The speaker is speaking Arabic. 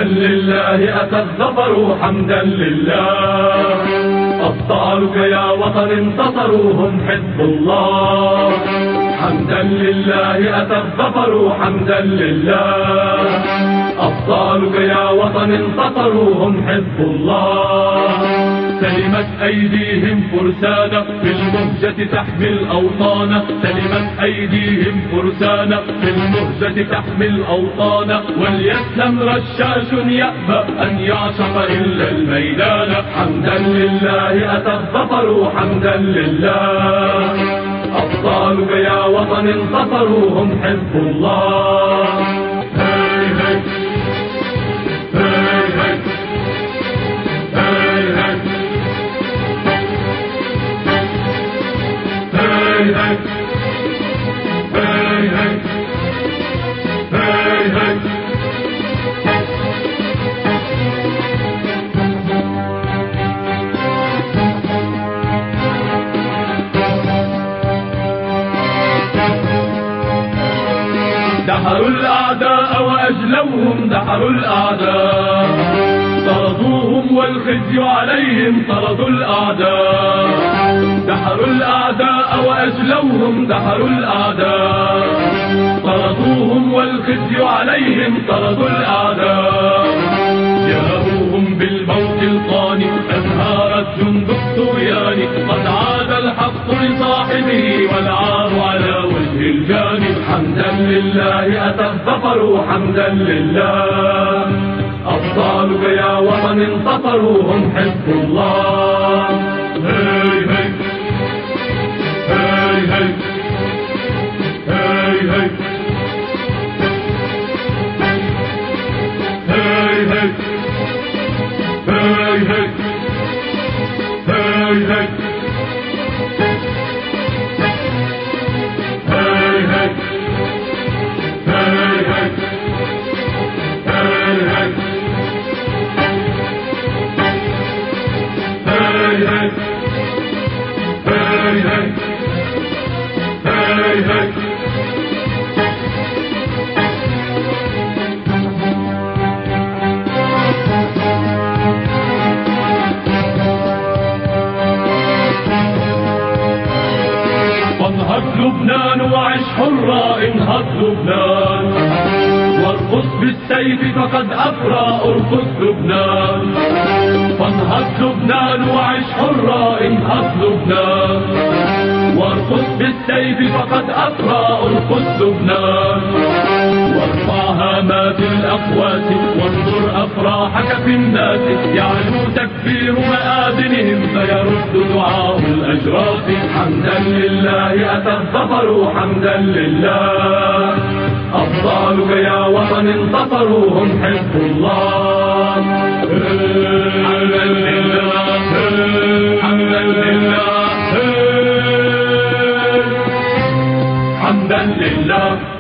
لله أتى الظفر حمدا لله. أبطالك يا وطن انتصروا هم حزب الله. حمدا لله أتى الظفر حمدا لله. أبطالك يا وطن انتصروا هم حزب الله. سلمت أيديهم فرسانا في المهجة تحمي الأوطان. سلمت أيديهم فرسانا في المهجة تحمي الأوطان. وليسلم رشاش يأبى أن يعشق إلا الميدان. حمدا لله أتى الظفر حمدا لله. أبطالك يا وطن انتصروا هم حزب الله. هاي هاي هاي هاي هاي هاي هاي هاي هاي. دحروا الأعداء وأجلوهم دحروا الأعداء. طردوهم والخزي عليهم طردوا الأعداء. دحروا الأعداء وأجلوهم دحروا الأعداء. طردوهم والخزي عليهم طردوا الأعداء. جاءوهم بالموت القاني أزهار الجند الطغيان. قد عاد الحق لصاحبه والعار على وجه الجانب. حمدا لله أتى الظفر حمدا لله. أبطالك يا وطن انتصروا هم حزب الله. هاي هاي هاي هاي هاي هاي هاي هاي هاي هاي هاي هاي انهض لبنان وعش حرا. انهض لبنان وارقص بالسيف فقد أفرى. ارقص لبنان. فانهض لبنان وعش حرا. انهض لبنان وارقص بالسيف فقد أفرى. ارقص لبنان. وارفع هامات الأقوات وانظر أفراحك في الناس. يعلو تكبير مآذنهم فيرد دعاء الأجراس. حمدا لله أتى الظفر حمدا لله. أبطالك يا وطن انتصروا هم حزب الله. حمدا لله حمدا لله حمدا لله.